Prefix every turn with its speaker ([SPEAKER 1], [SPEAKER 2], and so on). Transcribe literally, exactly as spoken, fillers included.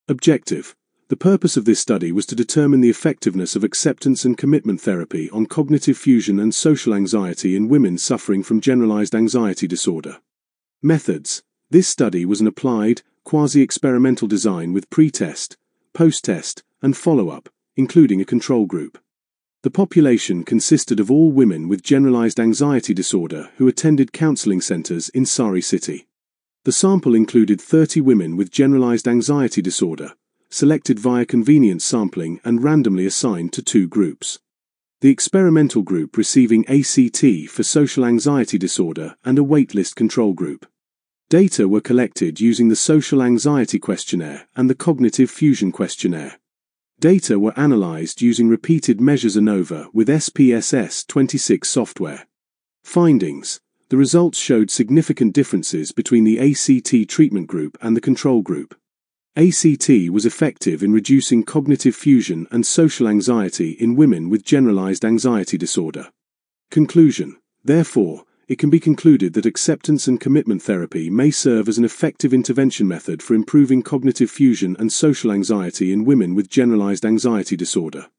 [SPEAKER 1] Objective. The purpose of this study was to determine the effectiveness of acceptance and commitment therapy on cognitive fusion and social anxiety in women suffering from generalized anxiety disorder. Methods. This study was an applied, quasi-experimental design with pre-test, post-test, and follow-up, including a control group. The population consisted of all women with generalized anxiety disorder who attended counseling centers in Sari City. The sample included thirty women with generalized anxiety disorder, selected via convenience sampling and randomly assigned to two groups. The experimental group receiving A C T for social anxiety disorder and a waitlist control group. Data were collected using the Social Anxiety Questionnaire and the Cognitive Fusion Questionnaire. Data were analyzed using repeated measures ANOVA with S P S S twenty-six software. Findings. The results showed significant differences between the A C T treatment group and the control group. A C T was effective in reducing cognitive fusion and social anxiety in women with generalized anxiety disorder. Conclusion. Therefore, it can be concluded that acceptance and commitment therapy may serve as an effective intervention method for improving cognitive fusion and social anxiety in women with generalized anxiety disorder.